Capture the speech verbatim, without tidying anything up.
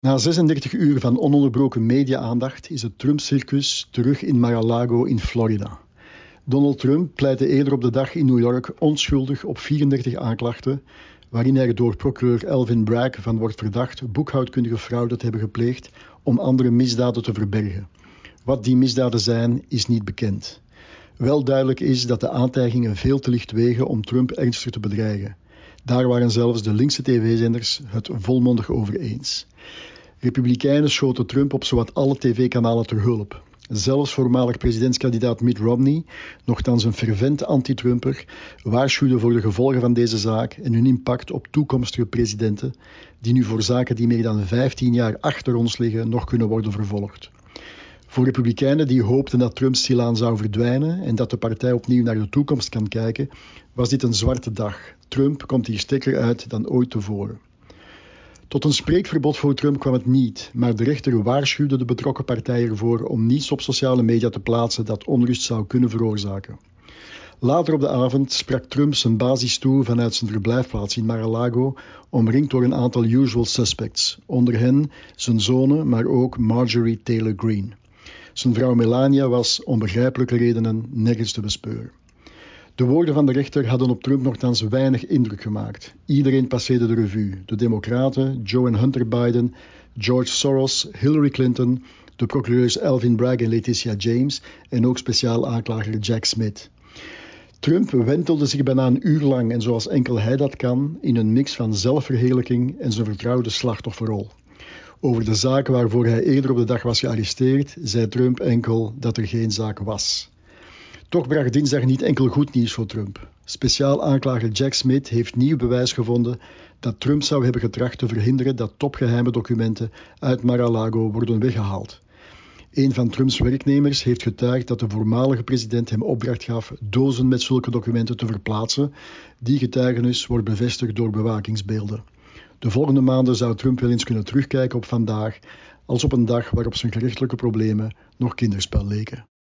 Na zesendertig uur van ononderbroken media-aandacht is het Trump-circus terug in Mar-a-Lago in Florida. Donald Trump pleitte eerder op de dag in New York onschuldig op vierendertig aanklachten, waarin hij er door procureur Alvin Bragg van wordt verdacht boekhoudkundige fraude te hebben gepleegd om andere misdaden te verbergen. Wat die misdaden zijn, is niet bekend. Wel duidelijk is dat de aantijgingen veel te licht wegen om Trump ernstig te bedreigen. Daar waren zelfs de linkse tv-zenders het volmondig over eens. Republikeinen schoten Trump op zowat alle tv-kanalen ter hulp. Zelfs voormalig presidentskandidaat Mitt Romney, nochtans een fervent anti-Trumper, waarschuwde voor de gevolgen van deze zaak en hun impact op toekomstige presidenten, die nu voor zaken die meer dan vijftien jaar achter ons liggen nog kunnen worden vervolgd. Voor Republikeinen die hoopten dat Trump stilaan zou verdwijnen en dat de partij opnieuw naar de toekomst kan kijken, was dit een zwarte dag. Trump komt hier sterker uit dan ooit tevoren. Tot een spreekverbod voor Trump kwam het niet, maar de rechter waarschuwde de betrokken partij ervoor om niets op sociale media te plaatsen dat onrust zou kunnen veroorzaken. Later op de avond sprak Trump zijn basis toe vanuit zijn verblijfplaats in Mar-a-Lago, omringd door een aantal usual suspects, onder hen zijn zonen, maar ook Marjorie Taylor Greene. Zijn vrouw Melania was, om begrijpelijke redenen, nergens te bespeuren. De woorden van de rechter hadden op Trump nogthans weinig indruk gemaakt. Iedereen passeerde de revue. De Democraten, Joe en Hunter Biden, George Soros, Hillary Clinton, de procureurs Alvin Bragg en Letitia James en ook speciaal aanklager Jack Smith. Trump wentelde zich bijna een uur lang, en zoals enkel hij dat kan, in een mix van zelfverheerlijking en zijn vertrouwde slachtofferrol. Over de zaak waarvoor hij eerder op de dag was gearresteerd, zei Trump enkel dat er geen zaak was. Toch bracht dinsdag niet enkel goed nieuws voor Trump. Speciaal aanklager Jack Smith heeft nieuw bewijs gevonden dat Trump zou hebben getracht te verhinderen dat topgeheime documenten uit Mar-a-Lago worden weggehaald. Een van Trumps werknemers heeft getuigd dat de voormalige president hem opdracht gaf dozen met zulke documenten te verplaatsen. Die getuigenis wordt bevestigd door bewakingsbeelden. De volgende maanden zou Trump wel eens kunnen terugkijken op vandaag als op een dag waarop zijn gerechtelijke problemen nog kinderspel leken.